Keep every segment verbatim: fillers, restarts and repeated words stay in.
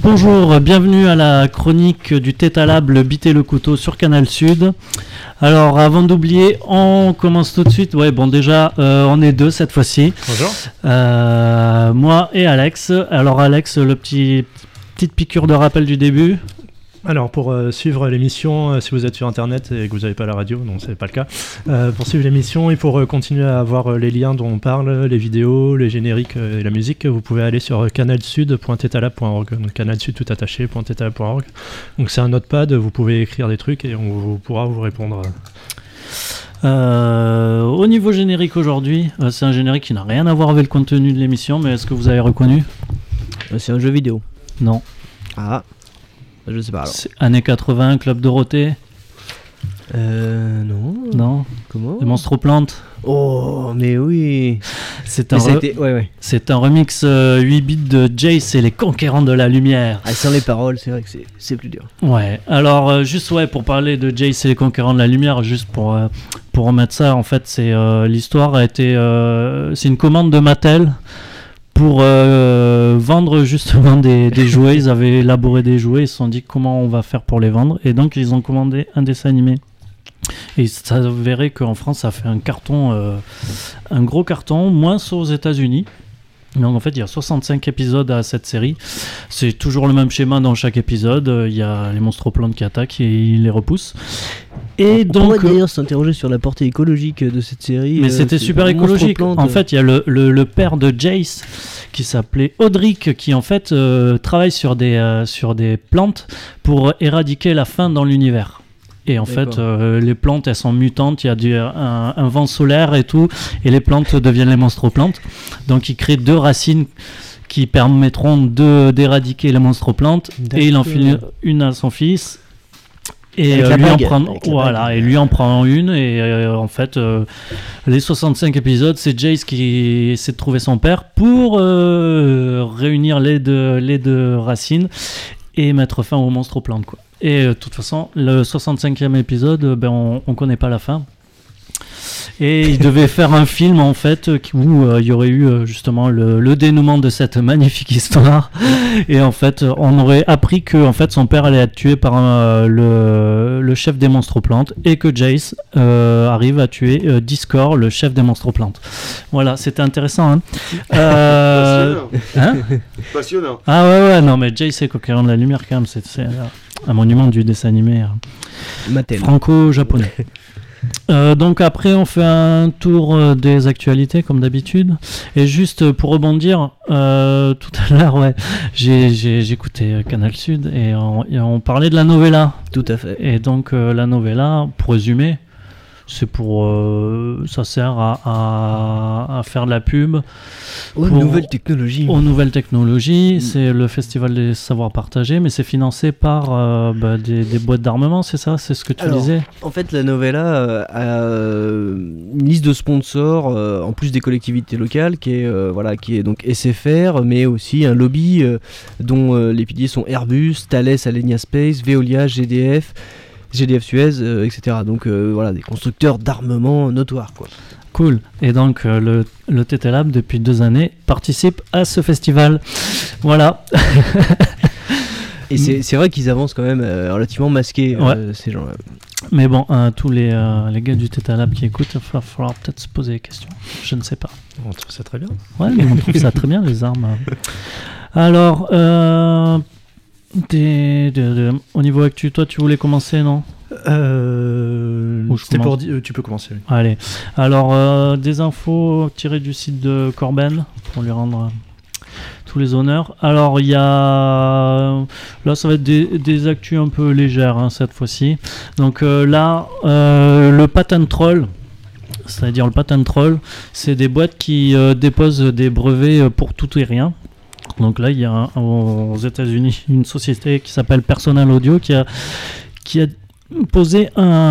Bonjour, bienvenue à la chronique du Tétalab, le bit et le couteau sur Canal Sud. Alors avant d'oublier, on commence tout de suite. Ouais, bon déjà, euh, on est deux cette fois-ci. Bonjour. Euh, moi et Alex. Alors Alex, le petit petite piqûre de rappel du début. Alors pour euh, suivre l'émission, euh, si vous êtes sur internet et que vous n'avez pas la radio, non c'est pas le cas, euh, pour suivre l'émission et pour euh, continuer à avoir euh, les liens dont on parle, les vidéos, les génériques euh, et la musique, vous pouvez aller sur euh, canalsud point tetalab point org, donc canalsud tout attaché point tetalab point org. Donc c'est un notepad, vous pouvez écrire des trucs et on vous, pourra vous répondre. Euh, au niveau générique aujourd'hui, euh, c'est un générique qui n'a rien à voir avec le contenu de l'émission, mais est-ce que vous avez reconnu ? euh, C'est un jeu vidéo. Non. Ah. Je sais pas alors. C'est années quatre-vingts, Club Dorothée. Euh. Non. Non. Comment ? Les Monstroplantes. Oh, mais oui. C'est Mais un, ça a re- été... ouais, ouais. c'est un remix euh, huit bits de Jace et les Conquérants de la Lumière. Ah, sans les paroles, c'est vrai que c'est, c'est plus dur. Ouais, alors euh, juste ouais, pour parler de Jace et les Conquérants de la Lumière, juste pour, euh, pour remettre ça, en fait, c'est, euh, l'histoire a été... Euh, c'est une commande de Mattel pour euh, vendre justement des, des jouets. Ils avaient élaboré des jouets, ils se sont dit comment on va faire pour les vendre, et donc ils ont commandé un dessin animé. Et ça s'avérait qu'en France ça fait un carton, euh, un gros carton, moins aux États-Unis. Donc en fait il y a soixante-cinq épisodes à cette série, c'est toujours le même schéma dans chaque épisode, il y a les Monstroplantes qui attaquent et ils les repoussent. Et on donc pourrait d'ailleurs s'interroger sur la portée écologique de cette série. mais euh, c'était c'est super un écologique. Monstroplantes, En euh. fait, il y a le, le, le père de Jace qui s'appelait Audric, qui en fait euh, travaille sur des, euh, sur des plantes pour éradiquer la faim dans l'univers. Et en D'accord. fait, euh, les plantes, elles sont mutantes, il y a du, un, un vent solaire et tout, et les plantes deviennent les monstroplantes. Donc il crée deux racines qui permettront de, d'éradiquer les monstroplantes, et il en file une à son fils. Et Avec euh, la lui, en bague, prend, avec la voilà, bague. et lui en prend une, et euh, en fait, euh, les soixante-cinq épisodes, c'est Jace qui essaie de trouver son père pour euh, réunir les deux, les deux racines et mettre fin aux monstroplantes, quoi. Et euh, de toute façon, le soixante-cinquième épisode, euh, ben, on ne connaît pas la fin. Et il devait faire un film en fait où euh, il y aurait eu euh, justement le, le dénouement de cette magnifique histoire. Et en fait, on aurait appris que en fait son père allait être tué par euh, le, le chef des monstroplantes et que Jace euh, arrive à tuer euh, Discord, le chef des monstroplantes. Voilà, c'était intéressant. Hein. Euh, Passionnant. hein Passionnant. ah ouais ouais non mais Jace et Conquérant de la Lumière quand même, c'est, c'est un monument du dessin animé euh, Mattel. franco-japonais. Euh, donc après on fait un tour euh, des actualités comme d'habitude, et juste euh, pour rebondir euh, tout à l'heure ouais, j'ai, j'ai, j'écoutais euh, Canal Sud et on, et on parlait de la novella, Tout à fait. et donc euh, la novella, pour résumer, c'est pour euh, ça sert à, à, à faire de la pub Aux pour- nouvelles technologies. aux nouvelles technologies. Mm. C'est le festival des savoirs partagés, mais c'est financé par euh, bah, des, des boîtes d'armement, c'est ça, c'est ce que tu Alors, disais. En fait, la novella euh, a euh, une liste de sponsors, euh, en plus des collectivités locales, qui est, euh, voilà, qui est donc S F R, mais aussi un lobby euh, dont euh, les piliers sont Airbus, Thales, Alenia Space, Veolia, G D F, G D F Suez, euh, et cetera. Donc euh, voilà, des constructeurs d'armement notoires, quoi. Cool. Et donc euh, le, le T T Lab depuis deux années participe à ce festival. Voilà. Et c'est, c'est vrai qu'ils avancent quand même euh, relativement masqués, euh, ces gens-là. Mais bon, euh, tous les, euh, les gars du T T Lab qui écoutent, il va falloir peut-être se poser des questions. Je ne sais pas. On trouve ça très bien. Ouais, mais on trouve ça très bien, les armes. Alors, euh, des, de- de- au niveau actu, toi, tu voulais commencer, non ? Euh, Ou je c'était commence. pour di- euh, tu peux commencer. Oui. Allez. Alors, euh, des infos tirées du site de Corben pour lui rendre euh, tous les honneurs. Alors, il y a. Là, ça va être des, des actus un peu légères hein, cette fois-ci. Donc, euh, là, euh, le patent troll. C'est-à-dire le patent troll, c'est des boîtes qui euh, déposent des brevets euh, pour tout et rien. Donc là, il y a un- aux États-Unis une société qui s'appelle Personal Audio qui a, qui a posé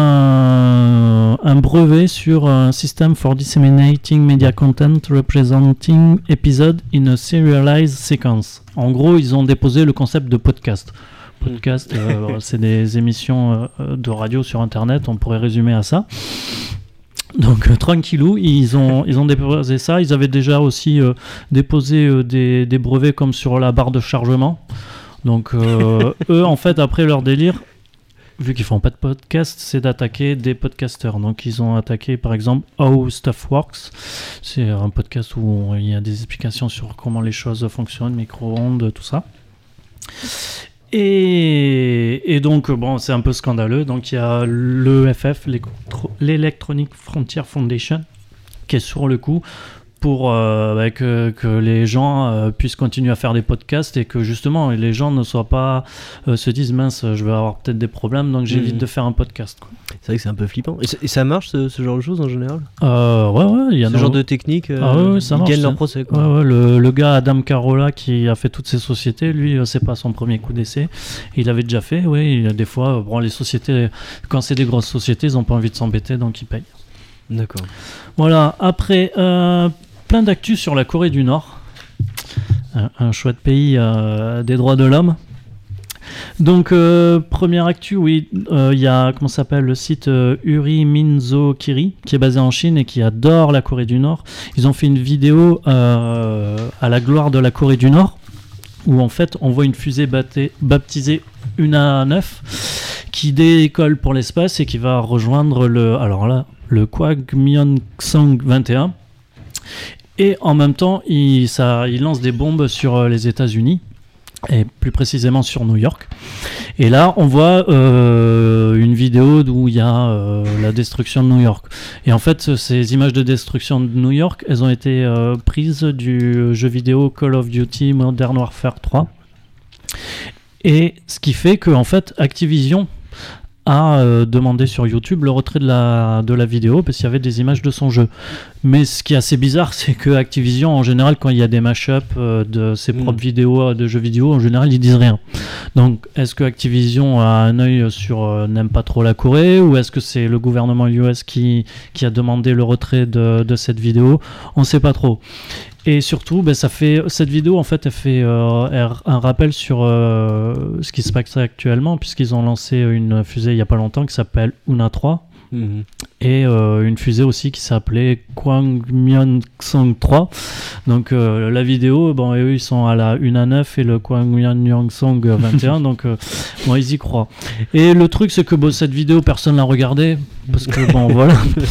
un, un brevet sur un system for disseminating media content representing episode in a serialized sequence. En gros, ils ont déposé le concept de podcast. Podcast, euh, c'est des émissions euh, de radio sur Internet, on pourrait résumer à ça. Donc euh, tranquillou, ils ont, ils ont déposé ça. Ils avaient déjà aussi euh, déposé euh, des, des brevets comme sur la barre de chargement. Donc euh, eux, en fait, après leur délire, vu qu'ils font pas de podcast, c'est d'attaquer des podcasteurs. Donc ils ont attaqué par exemple How Stuff Works. C'est un podcast où il y a des explications sur comment les choses fonctionnent, micro-ondes, tout ça. Et, et donc, bon, c'est un peu scandaleux. Donc, il y a l'E F F, l'Electronic Frontier Foundation, qui est sur le coup pour euh, bah, que, que les gens euh, puissent continuer à faire des podcasts et que justement, les gens ne soient pas, euh, se disent, mince, je vais avoir peut-être des problèmes, donc j'évite mmh. de faire un podcast, quoi. C'est vrai que c'est un peu flippant. Et, et ça marche, ce, ce genre de choses, en général euh, Ouais, ouais. Il y a ce nos... genre de technique, euh, ah, ouais, ouais, ça ils marche, gagnent leur ça. procès, quoi. Ouais, ouais, le, le gars Adam Carolla qui a fait toutes ces sociétés, lui, c'est pas son premier coup d'essai. Il avait déjà fait, oui. Il a des fois, bon, les sociétés, quand c'est des grosses sociétés, ils n'ont pas envie de s'embêter, donc ils payent. D'accord. Voilà, après, euh, plein d'actu sur la Corée du Nord. Un, un chouette pays euh, des droits de l'homme. Donc, euh, première actu, oui, il euh, y a, comment ça s'appelle, le site euh, Uri Minzo Kiri, qui est basé en Chine et qui adore la Corée du Nord. Ils ont fait une vidéo euh, à la gloire de la Corée du Nord, où en fait, on voit une fusée baptée, baptisée Una neuf, qui décolle pour l'espace et qui va rejoindre le, alors là, le Kwangmyeong-song vingt et un. Et en même temps, il, ça, il lance des bombes sur les États-Unis, et plus précisément sur New York. Et là, on voit euh, une vidéo où il y a euh, la destruction de New York. Et en fait, ces images de destruction de New York, elles ont été euh, prises du jeu vidéo Call of Duty Modern Warfare trois. Et ce qui fait que, en fait, Activision a euh, demandé sur YouTube le retrait de la, de la vidéo parce qu'il y avait des images de son jeu. Mais ce qui est assez bizarre, c'est que Activision, en général, quand il y a des mash-up euh, de ses mmh. propres vidéos de jeux vidéo, en général, ils disent rien. Donc, est-ce que Activision a un œil sur euh, n'aime pas trop la Corée, ou est-ce que c'est le gouvernement U S qui, qui a demandé le retrait de, de cette vidéo? On ne sait pas trop. Et surtout, ben, ça fait, cette vidéo, en fait, elle fait euh, un rappel sur euh, ce qui se passe actuellement, puisqu'ils ont lancé une fusée il n'y a pas longtemps qui s'appelle Una trois. Mmh. Et euh, une fusée aussi qui s'appelait Kwangmyeong-song trois. Donc euh, la vidéo, bon, eux ils sont à la Una neuf et le Kwangmyeong-song vingt et un, donc euh, bon, ils y croient. Et le truc, c'est que bon, cette vidéo, personne l'a regardée parce que bon, voilà.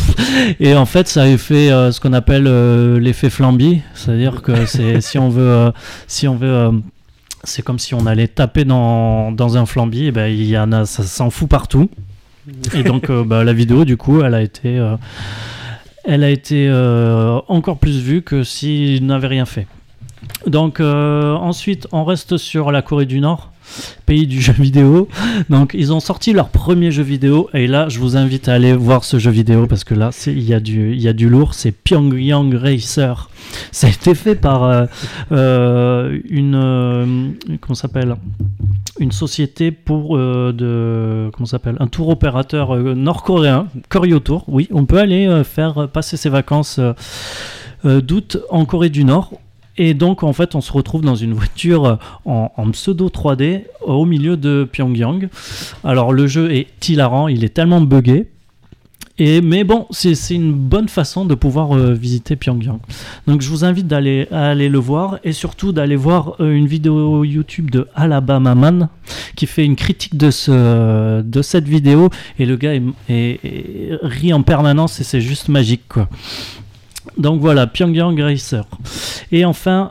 Et en fait, ça a fait euh, ce qu'on appelle euh, l'effet Flamby, c'est-à-dire que c'est si on veut, euh, si on veut. Euh, c'est comme si on allait taper dans, dans un flambi, et ben il y en a, ça s'en fout partout. Et donc euh, bah, la vidéo du coup elle a été euh, elle a été euh, encore plus vue que s'il n'avait rien fait. Donc euh, ensuite on reste sur la Corée du Nord, pays du jeu vidéo. Donc ils ont sorti leur premier jeu vidéo et là je vous invite à aller voir ce jeu vidéo parce que là c'est, il y a du il y a du lourd. C'est Pyongyang Racer. Ça a été fait par euh, euh, une euh, comment ça s'appelle une société pour euh, de comment ça s'appelle un tour opérateur euh, nord-coréen, Koryo Tour. Oui, on peut aller euh, faire passer ses vacances euh, euh, d'août en Corée du Nord. Et donc, en fait, on se retrouve dans une voiture en, en pseudo trois D au milieu de Pyongyang. Alors, le jeu est hilarant, il est tellement buggé. Et, mais bon, c'est, c'est une bonne façon de pouvoir euh, visiter Pyongyang. Donc, je vous invite d'aller, à aller le voir et surtout d'aller voir euh, une vidéo YouTube de Alabama Man qui fait une critique de, ce, de cette vidéo. Et le gars est, est, est, rit en permanence et c'est juste magique, quoi. Donc voilà, Pyongyang Racer. Et enfin,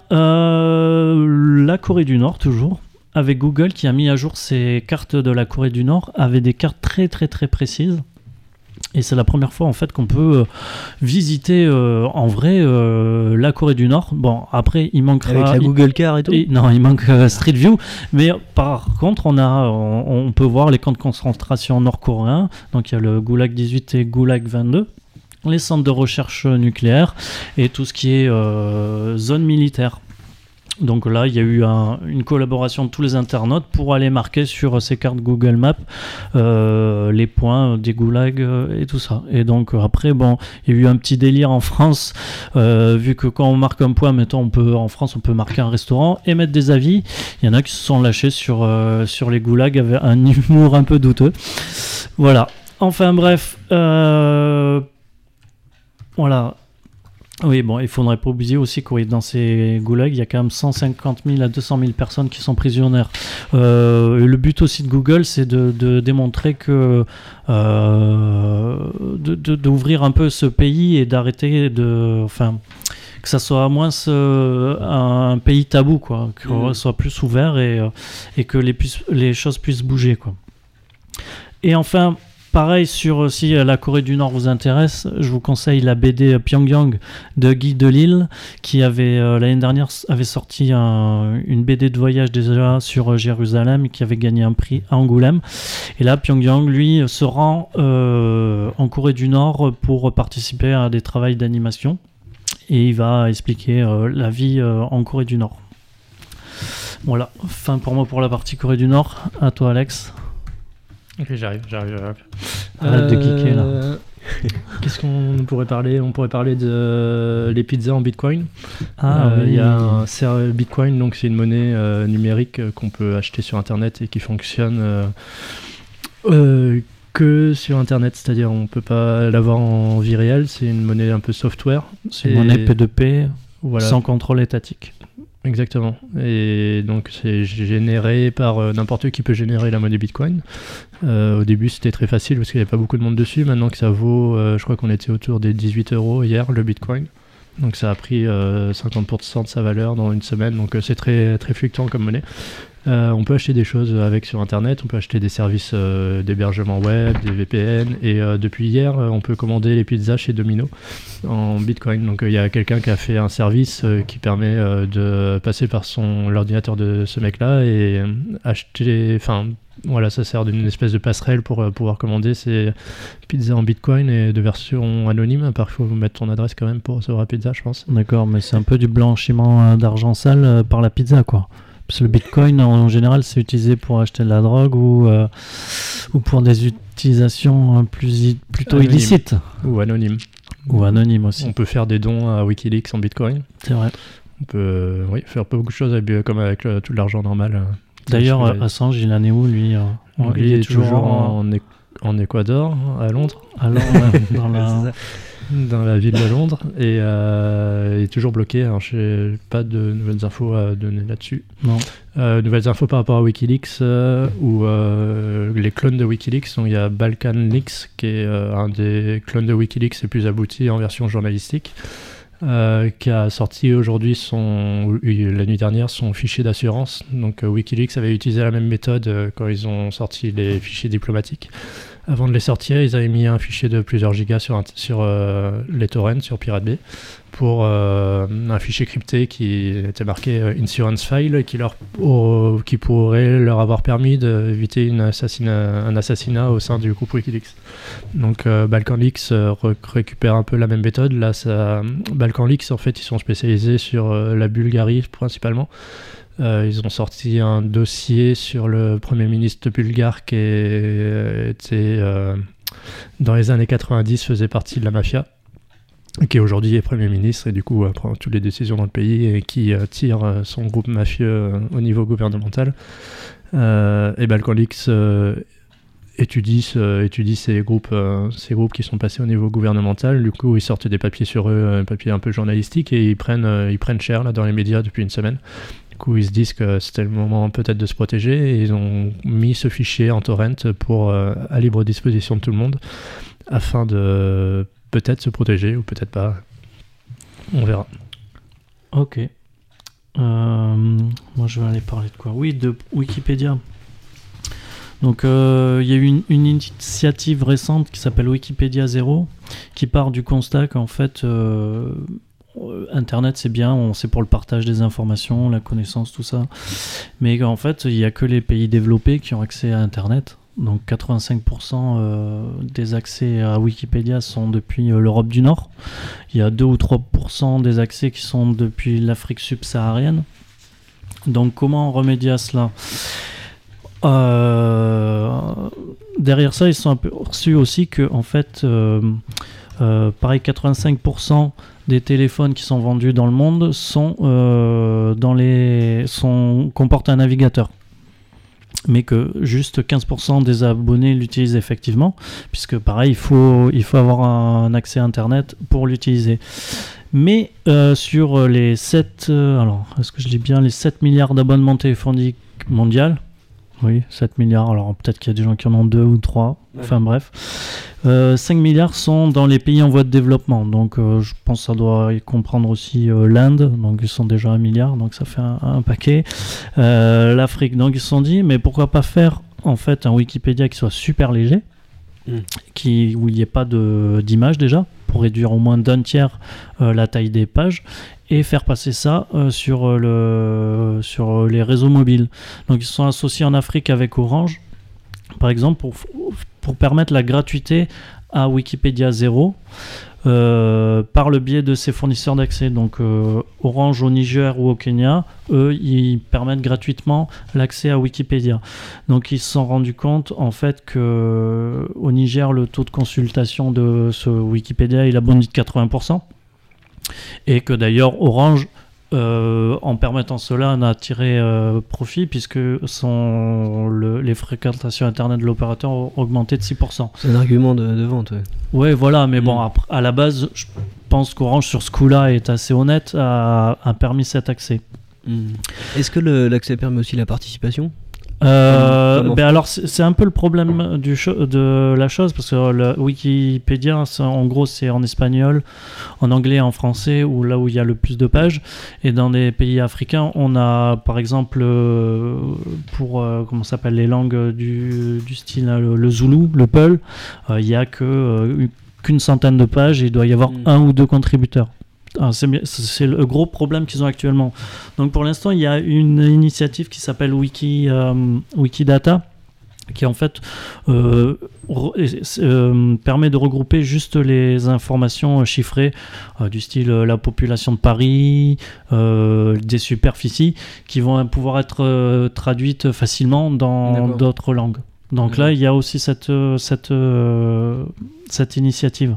euh, la Corée du Nord, toujours, avec Google qui a mis à jour ses cartes de la Corée du Nord, avec des cartes très très très précises. Et c'est la première fois en fait qu'on peut euh, visiter euh, en vrai euh, la Corée du Nord. Bon, après il manquera avec la il, Google Car et tout. Il, non, il manque euh, Street View. Mais par contre, on a, on, on peut voir les camps de concentration nord-coréens. Donc il y a le Gulag dix-huit et Gulag vingt-deux. Les centres de recherche nucléaire et tout ce qui est euh, zone militaire. Donc là, il y a eu un, une collaboration de tous les internautes pour aller marquer sur ces cartes Google Maps euh, les points des goulags euh, et tout ça. Et donc après, bon, il y a eu un petit délire en France, euh, vu que quand on marque un point, mettons, on peut, en France, on peut marquer un restaurant et mettre des avis. Il y en a qui se sont lâchés sur, euh, sur les goulags avec un humour un peu douteux. Voilà. Enfin bref, euh, voilà. Oui, bon, il faudrait pas oublier aussi que oui, dans ces goulags, il y a quand même cent cinquante mille à deux cent mille personnes qui sont prisonnières. Euh, le but aussi de Google, c'est de, de démontrer que euh, de, de, d'ouvrir un peu ce pays et d'arrêter de, enfin, que ça soit moins ce, un pays tabou, quoi, que mmh. soit plus ouvert et, et que les, puisse, les choses puissent bouger, quoi. Et enfin. Pareil, sur si la Corée du Nord vous intéresse, je vous conseille la B D Pyongyang de Guy Delisle, qui avait euh, l'année dernière avait sorti un, une B D de voyage déjà sur Jérusalem, qui avait gagné un prix à Angoulême. Et là, Pyongyang, lui, se rend euh, en Corée du Nord pour participer à des travaux d'animation. Et il va expliquer euh, la vie euh, en Corée du Nord. Voilà, fin pour moi pour la partie Corée du Nord. À toi, Alex. Ok, j'arrive, j'arrive, j'arrive. Arrête euh, de geeker là. Qu'est-ce qu'on pourrait parler ? On pourrait parler de les pizzas en Bitcoin. Ah euh, oui. Il y a un c'est Bitcoin, donc c'est une monnaie euh, numérique euh, qu'on peut acheter sur Internet et qui fonctionne euh, euh, que sur Internet, c'est-à-dire on peut pas l'avoir en vie réelle. C'est une monnaie un peu software. C'est une monnaie P deux P, voilà. Sans contrôle étatique. Exactement. Et donc c'est généré par euh, n'importe qui peut générer la monnaie Bitcoin. Euh, au début c'était très facile parce qu'il n'y avait pas beaucoup de monde dessus. Maintenant que ça vaut, euh, je crois qu'on était autour des dix-huit euros hier le Bitcoin. Donc ça a pris euh, cinquante pour cent de sa valeur dans une semaine. Donc euh, c'est très très fluctuant comme monnaie. Euh, on peut acheter des choses avec sur Internet, on peut acheter des services euh, d'hébergement web, des V P N, et euh, depuis hier, euh, on peut commander les pizzas chez Domino en Bitcoin. Donc il euh, y a quelqu'un qui a fait un service euh, qui permet euh, de passer par son l'ordinateur de ce mec-là et euh, acheter, enfin voilà, ça sert d'une espèce de passerelle pour euh, pouvoir commander ces pizzas en Bitcoin et de version anonyme. Par contre, il faut mettre ton adresse quand même pour recevoir la pizza, je pense. D'accord, mais c'est un peu du blanchiment d'argent sale euh, par la pizza, quoi. Parce que le Bitcoin, en général, c'est utilisé pour acheter de la drogue ou, euh, ou pour des utilisations plus, plutôt anonyme. illicites. Ou anonymes. Ou anonymes aussi. On peut faire des dons à Wikileaks en Bitcoin. C'est vrai. On peut euh, oui, faire beaucoup de choses avec, comme avec le, tout l'argent normal. Euh, D'ailleurs, euh, Assange, il en est où, lui, euh, lui il est, est toujours, toujours en, en, en Équateur, à Londres. À Londres, dans la... dans la ville de Londres, et euh, il est toujours bloqué. Alors, je n'ai pas de nouvelles infos à donner là-dessus. Non. Euh, nouvelles infos par rapport à Wikileaks, euh, ou euh, les clones de Wikileaks. Donc, il y a Balkan Leaks, qui est euh, un des clones de Wikileaks les plus aboutis en version journalistique, euh, qui a sorti aujourd'hui, son, la nuit dernière, son fichier d'assurance. Donc, euh, Wikileaks avait utilisé la même méthode euh, quand ils ont sorti les fichiers diplomatiques. Avant de les sortir, ils avaient mis un fichier de plusieurs gigas sur, un, sur euh, les torrents, sur Pirate Bay, pour euh, un fichier crypté qui était marqué euh, Insurance File, qui, leur, oh, qui pourrait leur avoir permis d'éviter une assassinat, un assassinat au sein du groupe Wikileaks. Donc euh, Balkan Leaks euh, récupère un peu la même méthode. Là, ça, Balkan Leaks, en fait, ils sont spécialisés sur euh, la Bulgarie principalement. Euh, ils ont sorti un dossier sur le premier ministre bulgare qui était euh, dans les années quatre-vingt-dix faisait partie de la mafia, qui aujourd'hui est premier ministre et du coup euh, prend toutes les décisions dans le pays et qui euh, tire euh, son groupe mafieux euh, au niveau gouvernemental. Euh, et Balkan Leaks euh, étudie, euh, étudie ces groupes, euh, ces groupes qui sont passés au niveau gouvernemental. Du coup, ils sortent des papiers sur eux, des papiers un peu journalistiques, et ils prennent, euh, ils prennent cher là dans les médias depuis une semaine. Du coup, ils se disent que c'était le moment peut-être de se protéger et ils ont mis ce fichier en torrent pour, euh, à libre disposition de tout le monde afin de peut-être se protéger ou peut-être pas. On verra. Ok. Euh, moi, je vais aller parler de quoi ? Oui, de Wikipédia. Donc, il euh, y a eu une, une initiative récente qui s'appelle Wikipédia Zéro, qui part du constat qu'en fait... Euh, Internet c'est bien, on, c'est pour le partage des informations, la connaissance, tout ça, mais en fait il n'y a que les pays développés qui ont accès à Internet. Donc quatre-vingt-cinq pour cent euh, des accès à Wikipédia sont depuis euh, l'Europe du Nord. Il y a deux ou trois pour cent des accès qui sont depuis l'Afrique subsaharienne. Donc comment remédier à cela ? euh, Derrière ça, ils sont aperçus aussi que en fait, euh, euh, pareil, quatre-vingt-cinq pour cent des téléphones qui sont vendus dans le monde sont, euh, dans les, sont, comportent un navigateur. Mais que juste quinze pour cent des abonnés l'utilisent effectivement, puisque pareil, il faut, il faut avoir un accès à Internet pour l'utiliser. Mais euh, sur les sept, euh, alors est-ce que je lis bien, les sept milliards d'abonnements téléphoniques mondiaux, oui, sept milliards, alors peut-être qu'il y a des gens qui en ont deux ou trois, ouais. Enfin bref, euh, cinq milliards sont dans les pays en voie de développement, donc euh, je pense que ça doit y comprendre aussi euh, l'Inde, donc ils sont déjà un milliard, donc ça fait un, un paquet, euh, l'Afrique, donc ils se sont dit, mais pourquoi pas faire en fait un Wikipédia qui soit super léger, mmh. qui, où il n'y ait pas de, d'image déjà, pour réduire au moins d'un tiers euh, la taille des pages, et faire passer ça euh, sur, euh, le, sur les réseaux mobiles. Donc ils se sont associés en Afrique avec Orange, par exemple, pour, pour permettre la gratuité à Wikipédia Zéro, euh, par le biais de ses fournisseurs d'accès. Donc euh, Orange au Niger ou au Kenya, eux, ils permettent gratuitement l'accès à Wikipédia. Donc ils se sont rendus compte en fait que au Niger, le taux de consultation de ce Wikipédia, il a bondi de quatre-vingts pour cent. Et que d'ailleurs Orange, euh, en permettant cela, en a tiré euh, profit, puisque son, le, les fréquentations internet de l'opérateur ont augmenté de six pour cent. C'est un argument de, de vente, ouais. Ouais, voilà, mais mmh. bon, après, à la base, je pense qu'Orange, sur ce coup-là, est assez honnête, a, a permis cet accès. Mmh. Est-ce que le, l'accès permet aussi la participation ? Euh, ben alors c'est, c'est un peu le problème du cho- de la chose, parce que le Wikipédia, en gros, c'est en espagnol, en anglais, en français, ou là où il y a le plus de pages. Et dans les pays africains, on a par exemple euh, pour euh, comment ça s'appelle, les langues du, du style le, le zoulou, le peul, euh, il y a que euh, qu'une centaine de pages et il doit y avoir mmh. un ou deux contributeurs. Ah, c'est, c'est le gros problème qu'ils ont actuellement. Donc pour l'instant, il y a une initiative qui s'appelle Wiki, euh, Wikidata, qui en fait euh, re, euh, permet de regrouper juste les informations chiffrées euh, du style euh, la population de Paris, euh, des superficies, qui vont pouvoir être euh, traduites facilement dans D'accord. d'autres langues. Donc D'accord. là, il y a aussi cette, cette, euh, cette initiative.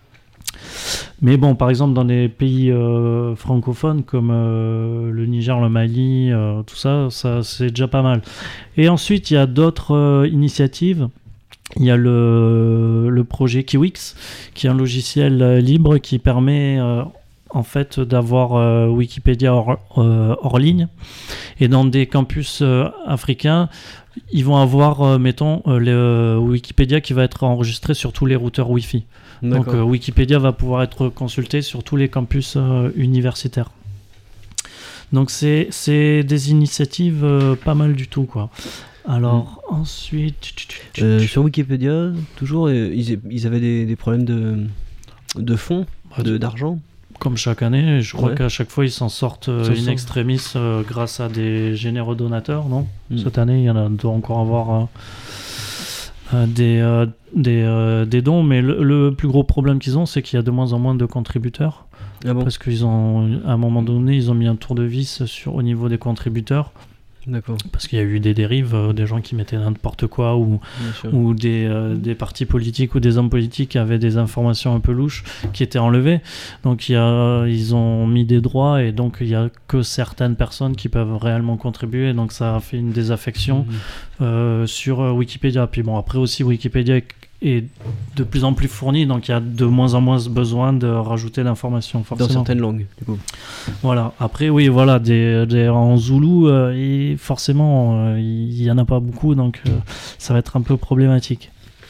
Mais bon, par exemple, dans les pays euh, francophones comme euh, le Niger, le Mali, euh, tout ça, ça, c'est déjà pas mal. Et ensuite, il y a d'autres euh, initiatives. Il y a le, le projet Kiwix, qui est un logiciel euh, libre qui permet euh, en fait d'avoir euh, Wikipédia hors, euh, hors ligne. Et dans des campus euh, africains, ils vont avoir, euh, mettons, euh, le euh, Wikipédia qui va être enregistré sur tous les routeurs Wi-Fi. D'accord. Donc euh, Wikipédia va pouvoir être consulté sur tous les campus euh, universitaires. Donc c'est, c'est des initiatives euh, pas mal du tout, quoi. Alors mmh. ensuite... Euh, sur Wikipédia, toujours, euh, ils, ils avaient des, des problèmes de, de fonds, bah, de, d'argent. Comme chaque année, je crois ouais. qu'à chaque fois ils s'en sortent euh, in extremis euh, grâce à des généreux donateurs, non mmh. Cette année, il y en a, doit encore avoir... Euh, Euh, des, euh, des, euh, des dons, mais le, le plus gros problème qu'ils ont, c'est qu'il y a de moins en moins de contributeurs. Ah bon parce qu'ils ont, à un moment donné, ils ont mis un tour de vis sur, au niveau des contributeurs. D'accord. Parce qu'il y a eu des dérives, euh, des gens qui mettaient n'importe quoi, ou, ou des, euh, des partis politiques ou des hommes politiques qui avaient des informations un peu louches qui étaient enlevées. Donc il y a, ils ont mis des droits et donc il n'y a que certaines personnes qui peuvent réellement contribuer. Donc ça a fait une désaffection mmh. euh, sur Wikipédia. Puis bon, après aussi Wikipédia est de plus en plus fourni, donc il y a de moins en moins besoin de rajouter d'informations, forcément. Dans certaines langues, du coup. Voilà. Après, oui, voilà, des, des, en zoulou, euh, et forcément, euh, il n'y en a pas beaucoup, donc euh, ça va être un peu problématique.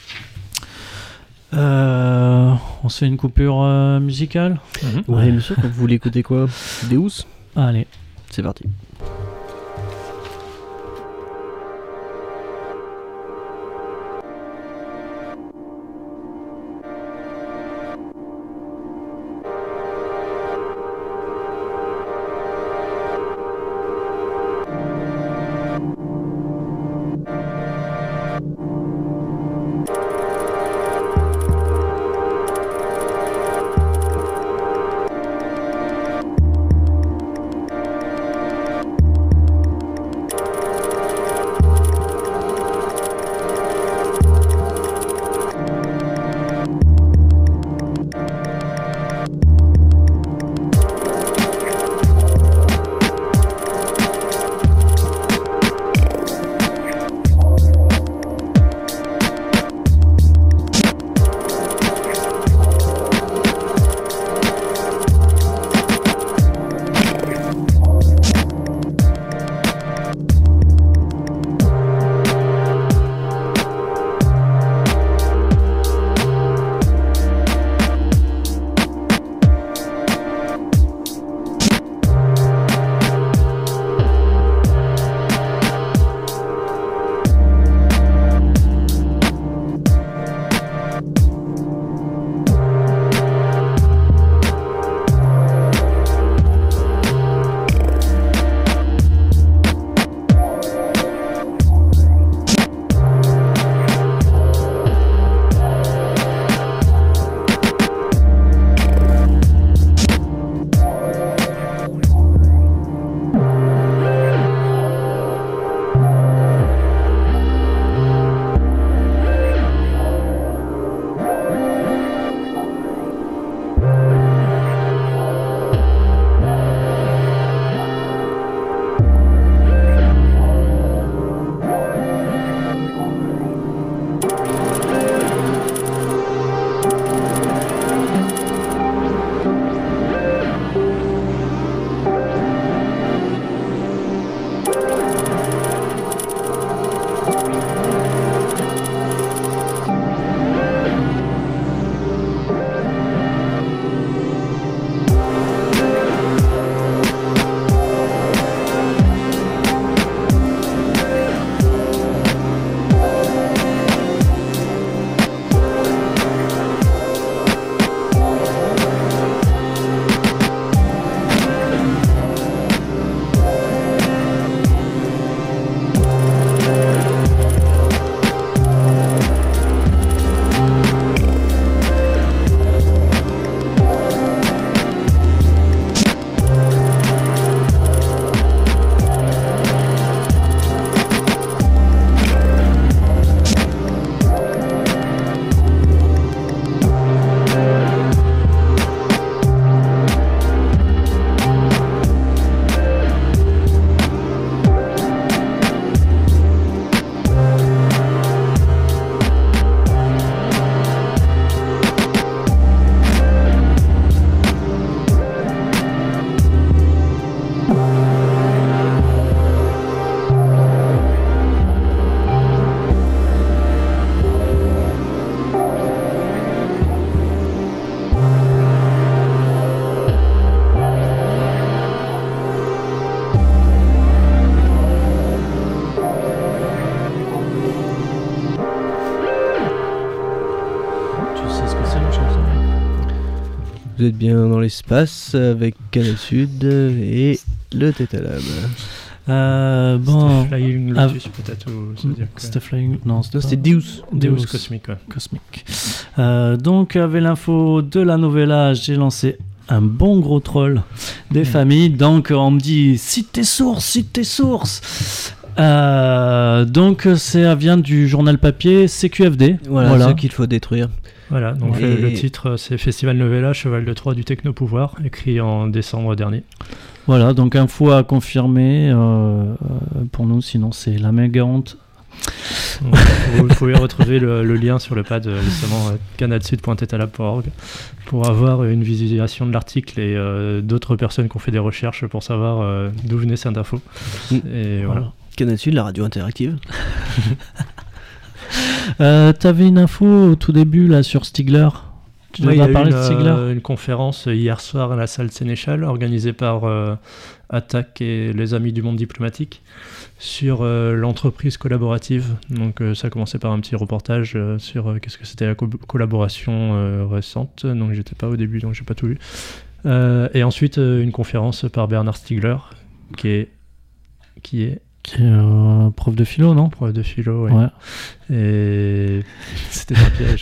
Euh, on se fait une coupure euh, musicale. Mm-hmm. Ouais, ouais, monsieur, vous voulez écouter quoi ? Deus ? Allez. C'est parti. êtes bien dans l'espace avec Canal Sud et le Theta Lab. Euh, bon, C'était Flying ah, Lotus peut-être ou ça veut dire que- c'était Flying, non, c'était Non, pas- c'était Deus. Deus Deus Cosmic, ouais. Cosmic. Euh, donc, avec l'info de la novella, j'ai lancé un bon gros troll des Mmh. familles. Donc, on me dit cite tes sources, cite tes sources. Euh, donc, ça vient du journal papier C Q F D. Voilà, Voilà. ce qu'il faut détruire. Voilà, donc Et- le, le titre c'est Festival Novella, Cheval de Troie du Technopouvoir, écrit en décembre dernier. Voilà, donc info à confirmer euh, euh, pour nous, sinon c'est la méga honte. Donc, vous pouvez retrouver le, le lien sur le pad euh, justement euh, canalsud point tetalab point org pour avoir une visualisation de l'article et euh, d'autres personnes qui ont fait des recherches pour savoir euh, d'où venait cette info. Mm. Et voilà. Voilà. Canal Sud, la radio interactive. Euh, T'avais une info au tout début là sur Stigler. Tu Ouais, devais il y a pas eu parler une, de Stigler. euh, une conférence hier soir à la salle Sénéchal organisée par euh, Attac et les Amis du Monde Diplomatique sur euh, l'entreprise collaborative. Donc euh, ça a commencé par un petit reportage euh, sur euh, qu'est-ce que c'était la co- collaboration euh, récente. Donc j'étais pas au début, donc j'ai pas tout vu. Euh, et ensuite euh, une conférence par Bernard Stiegler qui est qui est Qui est euh, prof de philo, non? prof de philo. Ouais. Ouais. Et c'était un piège.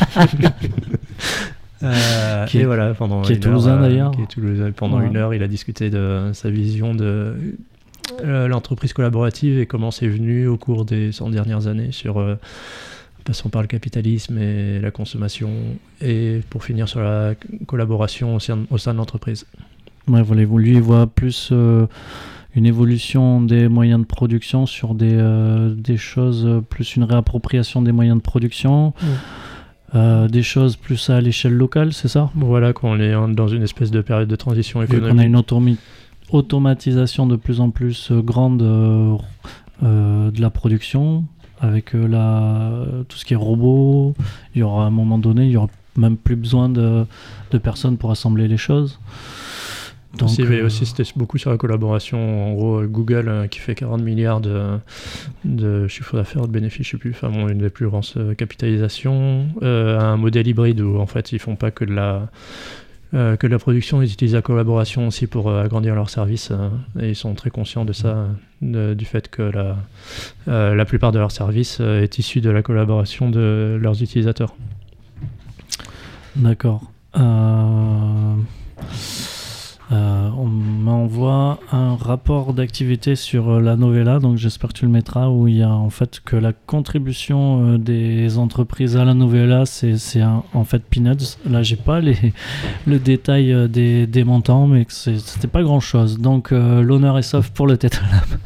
Euh, Qui est- et voilà, pendant qui est une toulousain, heure, euh, d'ailleurs. qui est toulousain. Pendant Ouais. une heure, il a discuté de sa vision de euh, l'entreprise collaborative et comment c'est venu au cours des cent dernières années, sur euh, passant par le capitalisme et la consommation, et pour finir sur la collaboration au sein, au sein de l'entreprise. Ouais, voilà, lui, il voit plus euh, une évolution des moyens de production sur des, euh, des choses, euh, plus une réappropriation des moyens de production, Mm. euh, des choses plus à l'échelle locale, c'est ça? Voilà, qu'on est en- dans une espèce de période de transition Vu économique. qu'on a une automi- automatisation de plus en plus euh, grande euh, euh, de la production, avec euh, la, tout ce qui est robot, il y aura à un moment donné, il y aura même plus besoin de, de personnes pour assembler les choses. Donc, aussi, mais euh, aussi c'était beaucoup sur la collaboration. En gros, euh, Google euh, qui fait quarante milliards de, de chiffre d'affaires, de bénéfices, je sais plus, enfin bon, une des plus grandes euh, capitalisations, euh, un modèle hybride où en fait ils font pas que de la euh, que de la production, ils utilisent la collaboration aussi pour euh, agrandir leurs services euh, et ils sont très conscients de ça, de- du fait que la euh, la plupart de leurs services euh, est issue de la collaboration de leurs utilisateurs. D'accord. Euh, euh, on m'envoie un rapport d'activité sur euh, la novella, donc j'espère que tu le mettras, où il y a en fait que la contribution euh, des entreprises à la novella, c'est, c'est un- en fait peanuts. Là, j'ai pas les, le détail euh, des, des montants, mais que c'est- c'était pas grand chose. Donc euh, l'honneur est sauf pour le Theta Lab.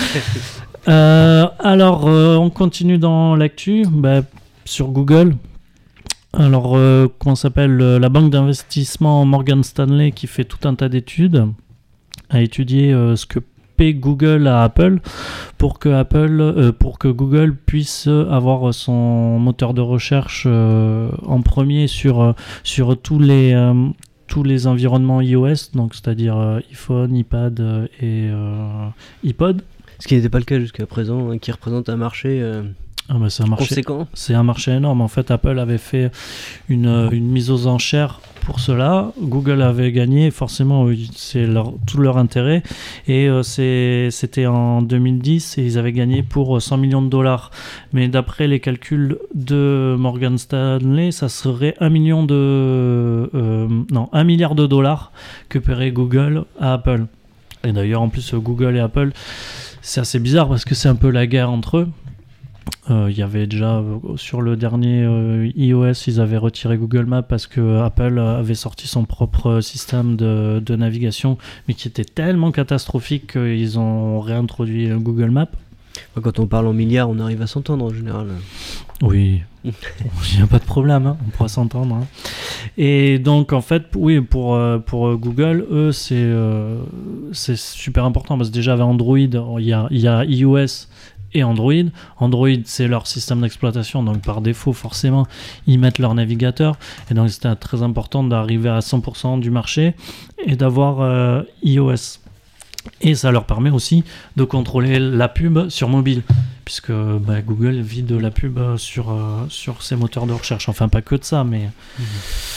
Euh, alors, euh, on continue dans l'actu. Bah, sur Google. Alors, euh, comment ça s'appelle euh, la banque d'investissement Morgan Stanley, qui fait tout un tas d'études, a étudié euh, ce que paie Google à Apple pour que, Apple, euh, pour que Google puisse avoir son moteur de recherche euh, en premier sur, euh, sur tous les, euh, tous les environnements iOS, donc c'est-à-dire euh, iPhone, iPad euh, et euh, iPod. Ce qui n'était pas le cas jusqu'à présent, hein, qui représente un marché euh, Ah bah, c'est un marché. conséquent. C'est un marché énorme. En fait, Apple avait fait une, euh, une mise aux enchères pour cela. Google avait gagné. Forcément, euh, c'est leur, tout leur intérêt. Et euh, c'est, c'était en deux mille dix et ils avaient gagné pour euh, cent millions de dollars. Mais d'après les calculs de Morgan Stanley, ça serait un million de, euh, non, un milliard de dollars que paierait Google à Apple. Et d'ailleurs, en plus, Google et Apple, c'est assez bizarre parce que c'est un peu la guerre entre eux. Il euh, y avait déjà euh, sur le dernier euh, iOS, ils avaient retiré Google Maps parce que Apple avait sorti son propre système de, de navigation, mais qui était tellement catastrophique qu'ils ont réintroduit Google Maps. Quand on parle en milliards, on arrive à s'entendre en général. Oui, il n'y a pas de problème, hein, on pourra s'entendre. Hein. Et donc, en fait, oui, pour, euh, pour Google, eux, c'est, euh, c'est super important parce que déjà, avec Android, il y a, il y a iOS et Android. Android, c'est leur système d'exploitation, donc par défaut, forcément, ils mettent leur navigateur. Et donc, c'était très important d'arriver à cent pour cent du marché et d'avoir euh, iOS. Et ça leur permet aussi de contrôler la pub sur mobile, puisque bah, Google vit de la pub sur, euh, sur ses moteurs de recherche. Enfin, pas que de ça, mais...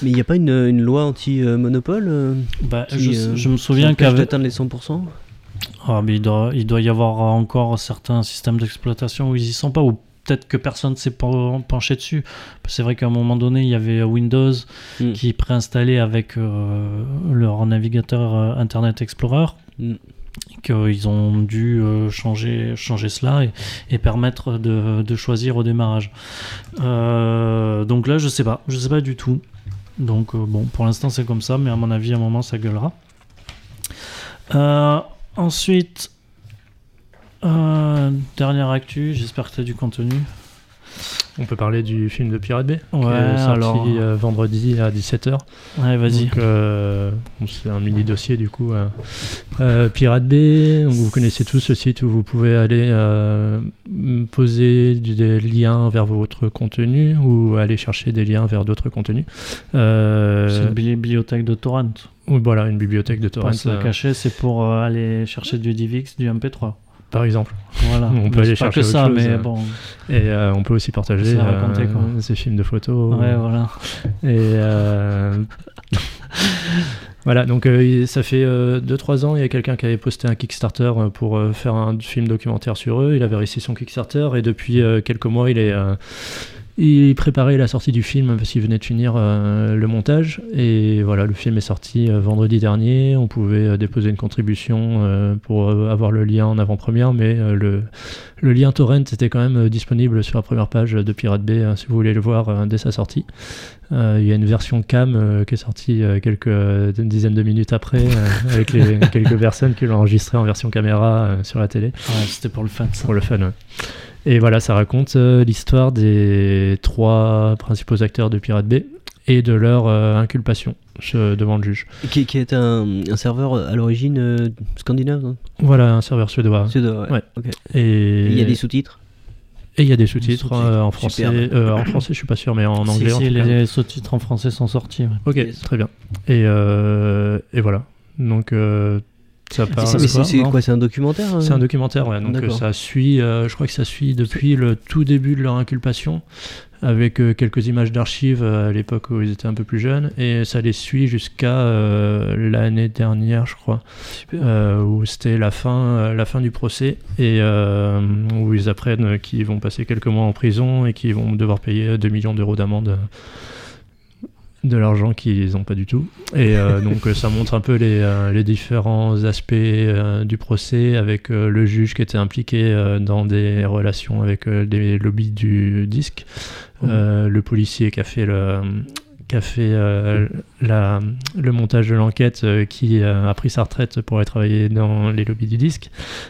Mais il n'y a pas une, une loi anti-monopole euh, Bah, qui, je, euh, je me souviens qu'avait qu'avec... d'atteindre les cent pour cent. Ah, mais il, doit, il doit y avoir encore certains systèmes d'exploitation où ils y sont pas, ou peut-être que personne ne s'est pen- penché dessus. C'est vrai qu'à un moment donné, il y avait Windows Mm. qui préinstallait avec euh, leur navigateur euh, Internet Explorer. Mm. Qu'ils ont dû euh, changer, changer cela et, et permettre de, de choisir au démarrage. Euh, donc là, je sais pas, je sais pas du tout. Donc euh, bon, pour l'instant c'est comme ça, mais à mon avis, à un moment, ça gueulera. Euh, ensuite, euh, dernière actu, j'espère que tu as du contenu. On peut parler du film de Pirate Bay, Ouais, qui est sorti alors... euh, vendredi à dix-sept heures. Ouais, vas-y. Donc, euh, bon, c'est un mini dossier du coup. Euh, euh, Pirate Bay, donc vous connaissez tous ce site où vous pouvez aller euh, poser des liens vers votre contenu ou aller chercher des liens vers d'autres contenus. Euh, C'est une bibli- bibliothèque de torrent. ou voilà, une bibliothèque de torrents, Pour se la euh, cacher, c'est pour euh, aller chercher du D V X, du M P trois. par exemple. Voilà. On peut Mais aller c'est pas chercher que autre ça, chose, mais euh, bon. Et euh, on peut aussi partager C'est à raconter, euh, quoi. ces films de photos. Ouais, voilà. Et euh, voilà, donc euh, ça fait deux trois ans, il y a quelqu'un qui avait posté un Kickstarter euh, pour euh, faire un film documentaire sur eux. Il avait réussi son Kickstarter et depuis euh, quelques mois, il est... euh, il préparait la sortie du film parce qu'il venait de finir euh, le montage. Et voilà, le film est sorti euh, vendredi dernier. On pouvait euh, déposer une contribution euh, pour euh, avoir le lien en avant-première, mais euh, le, le lien torrent était quand même euh, disponible sur la première page de Pirate Bay hein, si vous voulez le voir euh, dès sa sortie. Euh, il y a une version cam euh, qui est sortie euh, quelques euh, une dizaine de minutes après euh, avec les, quelques personnes qui l'ont enregistré en version caméra euh, sur la télé. Ouais, c'était pour le fun, ça. Pour le fun, ouais. Et voilà, ça raconte euh, l'histoire des trois principaux acteurs de Pirate Bay et de leur euh, inculpation euh, devant le juge. Qui, qui est un, un serveur à l'origine euh, scandinave, non Voilà, un serveur suédois. Suédois, ouais. Ouais. Ok. Et Il y a des sous-titres. Et il y a des sous-titres, sous-titres. euh, en français. Euh, en français, je suis pas sûr, mais en Si, anglais. si, en tout cas. les sous-titres en français sont sortis. Ouais. Ok, Yes. très bien. Et, euh, et voilà. Donc euh, ça parle. C'est- mais c'est quoi, c'est non quoi C'est un documentaire euh C'est un documentaire, ouais. Donc euh, D'accord. ça suit, euh, je crois que ça suit depuis le tout début de leur inculpation, avec euh, quelques images d'archives euh, à l'époque où ils étaient un peu plus jeunes, et ça les suit jusqu'à euh, l'année dernière, je crois, Super. euh, où c'était la fin, euh, la fin du procès, et euh, où ils apprennent qu'ils vont passer quelques mois en prison et qu'ils vont devoir payer deux millions d'euros d'amende. euh, de l'argent qu'ils n'ont pas du tout. Et euh, donc euh, ça montre un peu les, euh, les différents aspects euh, du procès avec euh, le juge qui était impliqué euh, dans des relations avec euh, des lobbies du disque, euh, le policier qui a fait le... qui a fait euh, la, le montage de l'enquête, euh, qui euh, a pris sa retraite pour aller travailler dans les lobbies du disque,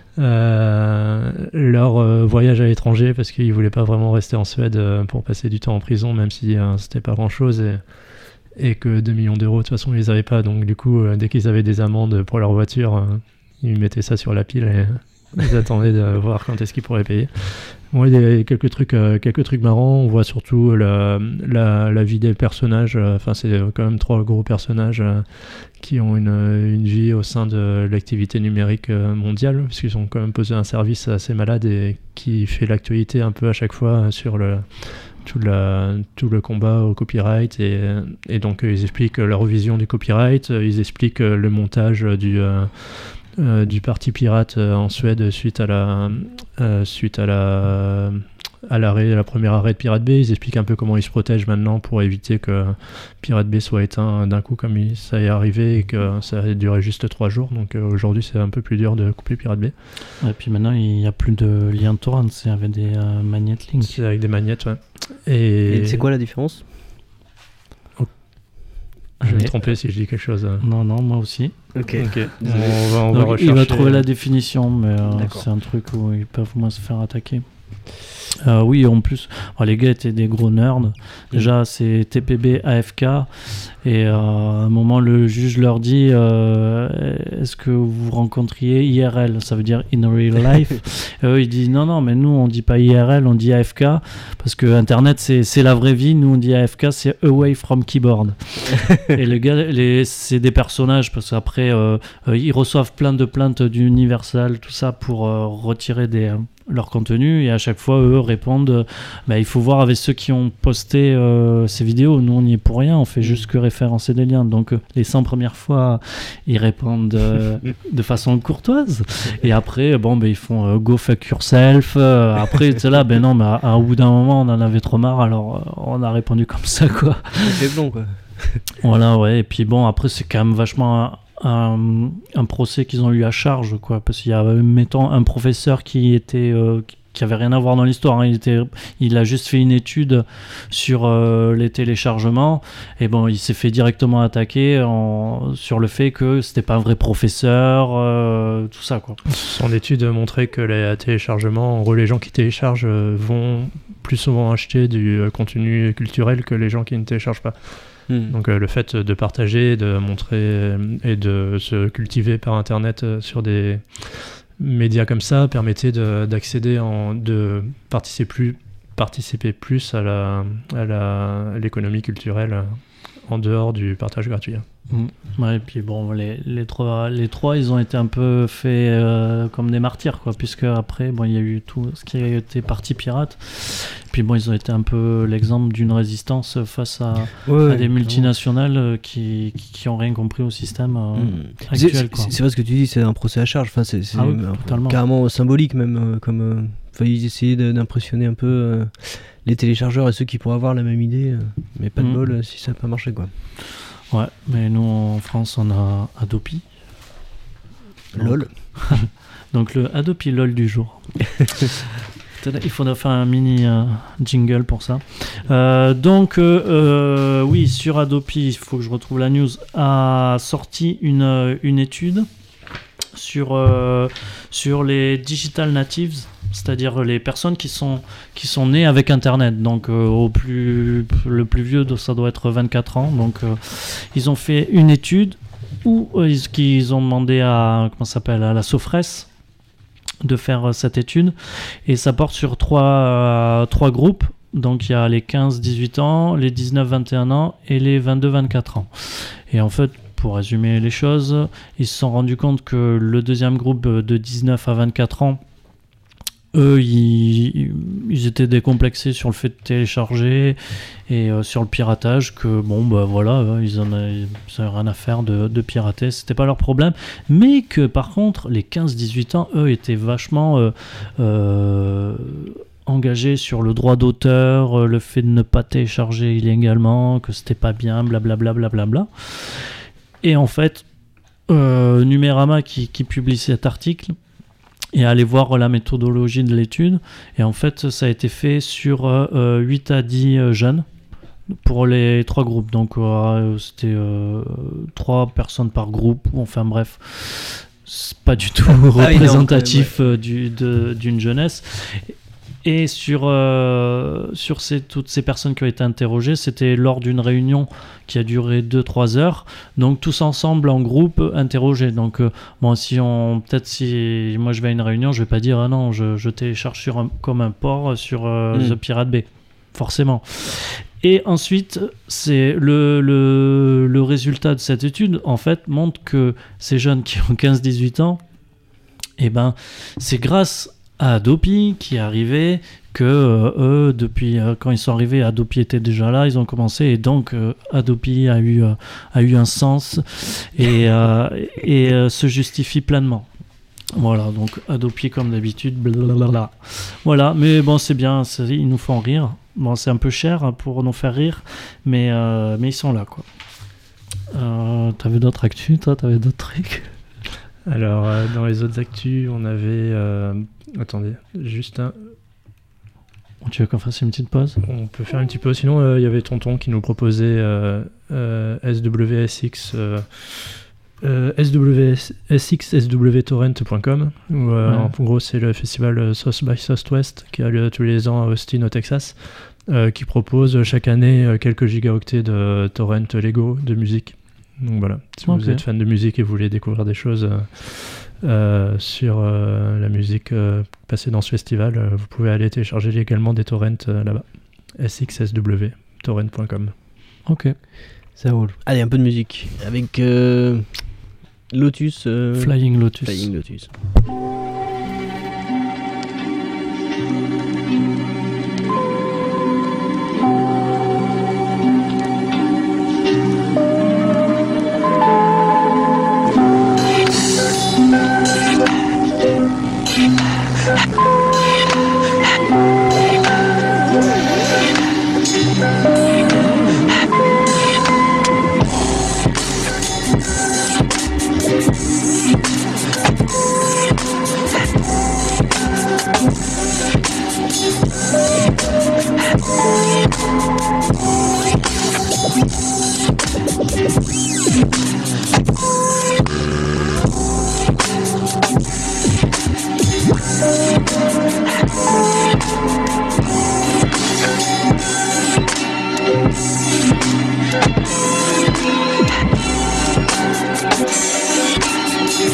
euh, leur euh, voyage à l'étranger parce qu'ils voulaient pas vraiment rester en Suède euh, pour passer du temps en prison, même si euh, c'était pas grand chose, et, et que deux millions d'euros de toute façon ils les avaient pas, donc du coup euh, dès qu'ils avaient des amendes pour leur voiture, euh, ils mettaient ça sur la pile et ils attendaient de voir quand est-ce qu'ils pourraient payer. Ouais, des, quelques trucs, euh, quelques trucs marrants. On voit surtout la, la, la vie des personnages. Enfin, euh, c'est quand même trois gros personnages euh, qui ont une, une vie au sein de l'activité numérique euh, mondiale, parce qu'ils ont quand même posé un service assez malade et qui fait l'actualité un peu à chaque fois sur le tout, la, tout le combat au copyright. Et, et donc, euh, ils expliquent leur vision du copyright. Ils expliquent euh, le montage du euh, Euh, du parti pirate euh, en Suède suite à la euh, suite à la à l'arrêt, la première arrêt de Pirate Bay. Ils expliquent un peu comment ils se protègent maintenant pour éviter que Pirate Bay soit éteint d'un coup comme il, ça est arrivé et que ça a duré juste trois jours. Donc euh, aujourd'hui c'est un peu plus dur de couper Pirate Bay. Et puis maintenant il n'y a plus de lien torrent, c'est avec des euh, magnet links. C'est avec des magnettes, ouais. Et, Et c'est quoi la différence? Je vais me Ouais. tromper si je dis quelque chose. euh. Non, non, moi aussi. Ok. Ok. Désolé. On va, on va Donc, rechercher. il va trouver la définition, mais euh, D'accord. c'est un truc où ils peuvent moins se faire attaquer. Euh, oui, en plus, oh, les gars étaient des gros nerds. Déjà, c'est T P B A F K. Et euh, à un moment, le juge leur dit euh, est-ce que vous rencontriez I R L? Ça veut dire in real life. Et eux, ils disent non, non, mais nous, on dit pas I R L, on dit A F K. Parce que Internet, c'est, c'est la vraie vie. Nous, on dit A F K, c'est away from keyboard. Et les gars, les, c'est des personnages. Parce qu'après, euh, euh, ils reçoivent plein de plaintes d'Universal, tout ça, pour euh, retirer des. Euh, leur contenu, et à chaque fois, eux répondent bah, il faut voir avec ceux qui ont posté euh, ces vidéos. Nous, on n'y est pour rien, on fait juste que référencer des liens. Donc, euh, les cent premières fois, ils répondent euh, de façon courtoise. Et après, bon, ben, ils font euh, go fuck yourself. Euh, après, c'est là, ben non, mais à, à, au bout d'un moment, on en avait trop marre, alors euh, on a répondu comme ça, quoi. C'est bon, quoi. Voilà, ouais. Et puis bon, après, c'est quand même vachement un, un, un procès qu'ils ont eu à charge, quoi. Parce qu'il y a, mettons, un professeur qui était. Euh, qui avait rien à voir dans l'histoire, hein. il, était, il a juste fait une étude sur euh, les téléchargements, et bon, il s'est fait directement attaquer en, sur le fait que c'était pas un vrai professeur, euh, tout ça, quoi. Son étude montrait que les téléchargements, en gros, les gens qui téléchargent euh, vont plus souvent acheter du euh, contenu culturel que les gens qui ne téléchargent pas. Mmh. Donc euh, le fait de partager, de montrer euh, et de se cultiver par internet euh, sur des médias comme ça permettait de, d'accéder, en, de participer plus, participer plus à, la, à, la, à l'économie culturelle en dehors du partage gratuit. Mmh. Ouais, et puis bon, les, les, trois, les trois, ils ont été un peu faits euh, comme des martyrs, quoi, puisque après, bon, il y a eu tout ce qui a été partie pirate. Et puis bon, ils ont été un peu l'exemple d'une résistance face à, ouais, à des multinationales ouais. qui, qui ont rien compris au système euh, mmh. actuel. C'est, quoi. c'est, c'est pas ce que tu dis, c'est un procès à charge. Enfin, c'est, c'est ah oui, totalement. carrément symbolique même, euh, comme euh, enfin, ils essayaient de, d'impressionner un peu euh, les téléchargeurs et ceux qui pourraient avoir la même idée, euh, mais pas de mmh. bol euh, si ça n'a pas marché, quoi. Ouais, mais nous en France on a Adopi. Donc, LOL. Donc le Adopi LOL du jour. Il faudra faire un mini euh, jingle pour ça. Euh, donc euh, euh, oui, sur Adopi, il faut que je retrouve la news, a sorti une, une étude sur, euh, sur les digital natives, c'est-à-dire les personnes qui sont, qui sont nées avec Internet. Donc euh, au plus, le plus vieux, ça doit être vingt-quatre ans. Donc euh, ils ont fait une étude où euh, ils, qu'ils ont demandé à, comment ça s'appelle, à la Sofres de faire euh, cette étude. Et ça porte sur trois, euh, trois groupes. Donc il y a les quinze dix-huit ans, les dix-neuf vingt et un ans et les vingt-deux vingt-quatre ans. Et en fait, pour résumer les choses, ils se sont rendus compte que le deuxième groupe de dix-neuf à vingt-quatre ans, eux, ils, ils étaient décomplexés sur le fait de télécharger et euh, sur le piratage, que bon, bah voilà, ils en avaient, ils avaient rien à faire de, de pirater, c'était pas leur problème. Mais que par contre, les quinze dix-huit ans, eux, étaient vachement euh, euh, engagés sur le droit d'auteur, le fait de ne pas télécharger illégalement, que c'était pas bien, blablabla. Bla, bla, bla. Et en fait, euh, Numérama qui, qui publie cet article, et aller voir la méthodologie de l'étude. Et en fait, ça a été fait sur euh, huit à dix euh, jeunes pour les trois groupes. Donc, euh, c'était euh, trois personnes par groupe. Enfin bref, c'est pas du tout représentatif ah, non, ouais. du, de, d'une jeunesse. Et sur, euh, sur ces, toutes ces personnes qui ont été interrogées, c'était lors d'une réunion qui a duré deux à trois heures. Donc tous ensemble en groupe interrogés. Donc euh, bon, si on, peut-être si moi je vais à une réunion, je vais pas dire ah non, je, je télécharge sur un, comme un port sur euh, mmh. The Pirate Bay, forcément. Et ensuite, c'est le, le, le résultat de cette étude en fait montre que ces jeunes qui ont quinze dix-huit ans, eh ben c'est grâce à Adopi qui est arrivé, que euh, eux, depuis euh, quand ils sont arrivés, Adopi était déjà là, ils ont commencé, et donc euh, Adopi a eu, euh, a eu un sens et, euh, et euh, se justifie pleinement. Voilà, donc Adopi comme d'habitude, blablabla. Voilà, mais bon, c'est bien, c'est, ils nous font rire. Bon, c'est un peu cher pour nous faire rire, mais, euh, mais ils sont là, quoi. Euh, t'avais d'autres actus, toi, t'avais d'autres trucs? Alors, euh, dans les autres actus, on avait... Euh... Attendez, juste un... Tu veux qu'on fasse une petite pause? On peut faire un petit peu. Sinon, il euh, y avait Tonton qui nous proposait euh, euh, S W S X... Euh, euh, S W S X S W torrent point com où euh, ouais. En gros c'est le festival South by Southwest qui a lieu tous les ans à Austin au Texas, euh, qui propose chaque année quelques gigaoctets de torrent légaux de musique. Donc voilà, si okay. vous êtes fan de musique et vous voulez découvrir des choses euh, euh, sur euh, la musique euh, passée dans ce festival, euh, vous pouvez aller télécharger légalement des torrents euh, là-bas. S X S W torrent point com. Ok, ça roule. Allez, un peu de musique avec euh, Lotus. Euh... Flying Lotus. Flying Lotus.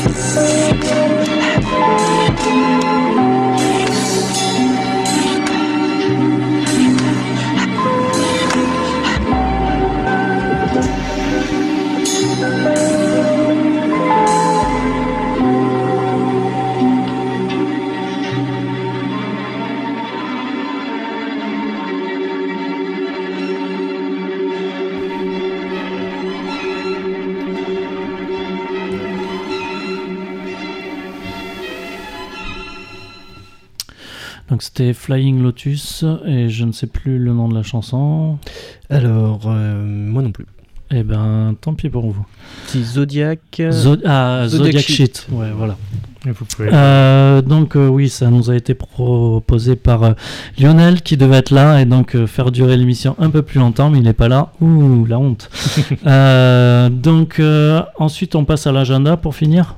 Donc c'était Flying Lotus et je ne sais plus le nom de la chanson. Alors, euh, moi non plus. Eh ben, tant pis pour vous. Petit Zodiac. Zo- ah, Zodiac Zodiac, Shit. Shit. Ouais, voilà. Et vous pouvez... Euh, donc euh, oui, ça nous a été proposé par euh, Lionel qui devait être là et donc euh, faire durer l'émission un peu plus longtemps, mais il n'est pas là. Ouh, la honte. euh, donc euh, ensuite, on passe à l'agenda pour finir.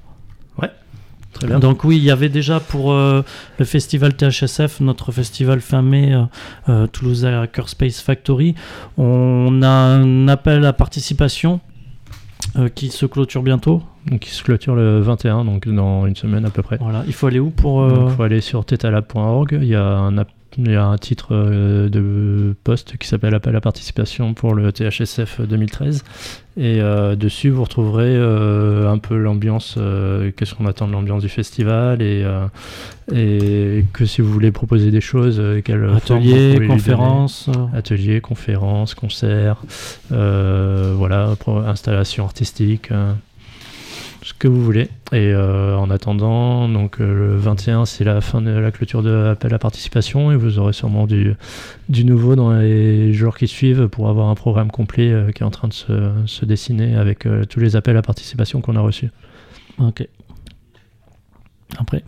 Très bien. Donc oui, il y avait déjà pour euh, le festival T H S F, notre festival fin mai, euh, euh, Toulouse Hackerspace Factory, on a un appel à participation euh, qui se clôture bientôt. Donc, il se clôture le vingt et un, donc dans une semaine à peu près. Voilà, il faut aller où pour... euh, Il faut aller sur tetalab point org. Il y a un, app- il y a un titre euh, de poste qui s'appelle Appel à participation pour le T H S F deux mille treize. Et euh, dessus, vous retrouverez euh, un peu l'ambiance, euh, qu'est-ce qu'on attend de l'ambiance du festival et, euh, et que si vous voulez proposer des choses, euh, quelle forme vous Ateliers, pouvez lui conférences. euh, donner. Ateliers, conférences, concerts, euh, voilà, pro- installations artistiques. euh, ce que vous voulez. Et euh, en attendant, donc euh, le vingt et un, c'est la fin de la clôture de l'appel à participation et vous aurez sûrement du, du nouveau dans les jours qui suivent pour avoir un programme complet euh, qui est en train de se, se dessiner avec euh, tous les appels à participation qu'on a reçus. Ok. Après.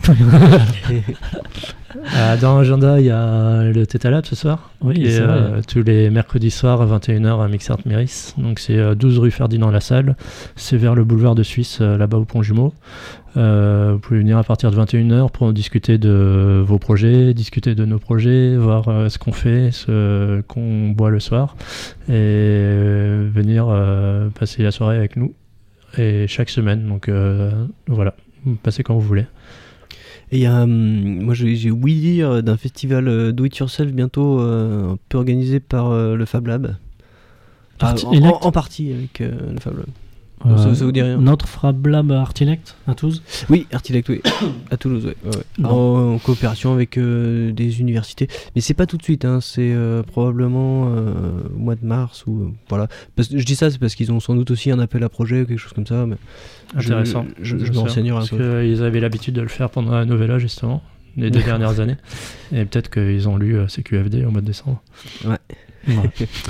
Euh, dans l'agenda, il y a le Tétalab ce soir. Oui, qui c'est est, vrai. euh, tous les mercredis soirs à vingt et une heures à Mixart Méris. Donc c'est euh, douze rue Ferdinand Lassalle. C'est vers le boulevard de Suisse, euh, là-bas au Pont Jumeau. Euh, vous pouvez venir à partir de vingt et une heures pour discuter de vos projets, discuter de nos projets, voir euh, ce qu'on fait, ce qu'on boit le soir et euh, venir euh, passer la soirée avec nous. Et chaque semaine, donc euh, voilà, vous passez quand vous voulez. Et il y a, hum, moi j'ai j'ai oublié de dire d'un festival euh, Do It Yourself bientôt, euh, un peu organisé par euh, le Fab Lab. Arti- Ah, en, Elect. en- en partie avec euh, le Fab Lab. Euh, ça, ça vous dit rien? Notre Fab Lab Artilect à Toulouse. Oui, Artilect, oui. À Toulouse, ouais. ouais, ouais. En, en coopération avec euh, des universités. Mais c'est pas tout de suite, hein, c'est euh, probablement euh, au mois de mars ou euh, voilà. Parce que je dis ça, c'est parce qu'ils ont sans doute aussi un appel à projet ou quelque chose comme ça. Mais je- Intéressant. Je, je, C'est me ça, renseignerai un parce peu. qu'ils avaient l'habitude de le faire pendant la Novella, justement, les deux dernières années. Et peut-être qu'ils ont lu euh, C Q F D au mois de décembre. Ouais. Ouais.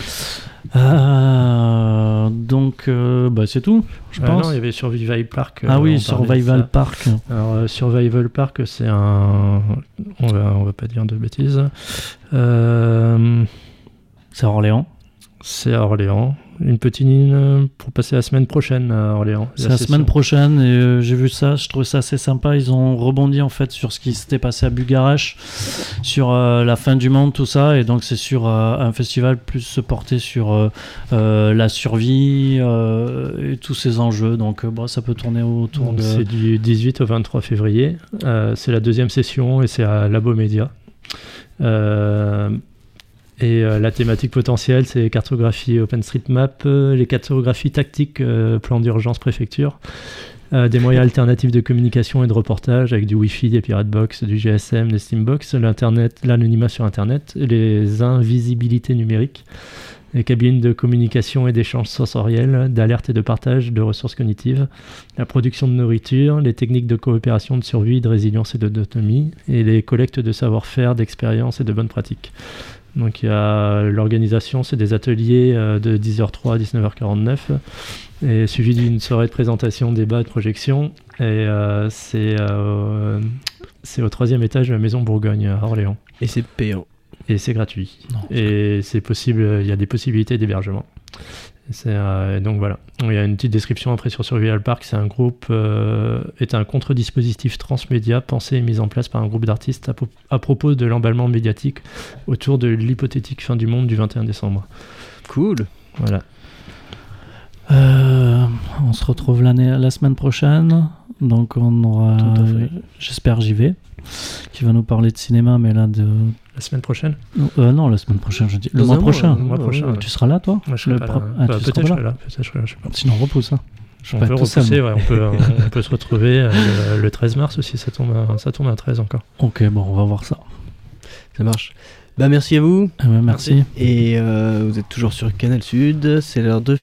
Euh, donc, euh, bah, c'est tout, je Euh, pense. non, il y avait Survival Park. euh, Ah oui, on parlait de Survival ça. Park. Alors, euh, Survival Park, c'est un. On va, on va pas dire de bêtises. Euh, C'est à Orléans. c'est à Orléans. Une petite ligne pour passer la semaine prochaine à Orléans. C'est la semaine prochaine et euh, j'ai vu ça, je trouvais ça assez sympa. Ils ont rebondi en fait sur ce qui s'était passé à Bugarech, sur euh, la fin du monde, tout ça. Et donc c'est sur euh, un festival plus se porter sur euh, euh, la survie euh, et tous ces enjeux. Donc euh, bon, ça peut tourner autour Donc, de... c'est du dix-huit au vingt-trois février. Euh, c'est la deuxième session et c'est à Labo Média. Euh, Et euh, la thématique potentielle, c'est cartographie OpenStreetMap, euh, les cartographies tactiques, euh, plan d'urgence préfecture, euh, des moyens alternatifs de communication et de reportage avec du Wi-Fi, des Piratebox, du G S M, des Steambox, l'internet, l'anonymat sur Internet, les invisibilités numériques, les cabines de communication et d'échange sensoriel, d'alerte et de partage de ressources cognitives, la production de nourriture, les techniques de coopération, de survie, de résilience et de- d'autonomie, et les collectes de savoir-faire, d'expériences et de bonnes pratiques. Donc il y a l'organisation, c'est des ateliers euh, de dix heures trois à dix-neuf heures quarante-neuf, et suivi d'une soirée de présentation, débat, de projection, et euh, c'est, euh, c'est au troisième étage de la Maison Bourgogne à Orléans. Et c'est payant. Et c'est gratuit. Non. Et c'est possible, il y a des possibilités d'hébergement. Et c'est, euh, et donc voilà. Il y a une petite description après sur Survival Park. C'est un groupe, euh, est un contre-dispositif transmédia pensé et mis en place par un groupe d'artistes à, po- à propos de l'emballement médiatique autour de l'hypothétique fin du monde du vingt et un décembre. Cool. Voilà. Euh, On se retrouve l'année, la semaine prochaine. Donc on aura, Tout à fait. euh, j'espère J V, qui va nous parler de cinéma, mais là de... La semaine prochaine Euh, non, la semaine prochaine, je dis. Le Dans mois un mois, prochain. euh, Le mois prochain, ouais. Tu seras là, toi? Moi, je serai Le pas pro- là. Ah, Bah, tu peut-être seras je pas serai là. là. Peut-être je serai là, je sais pas. Sinon, on repousse. Hein. Je On vais peut être tout seul, repousser, moi. ouais, on, peut, on peut se retrouver euh, le, le treize mars aussi, ça tombe, à, ça tombe à treize encore. Ok, bon, on va voir ça. Ça marche. Bah merci à vous. Eh ben, merci. Et euh, vous êtes toujours sur Canal Sud. C'est l'heure de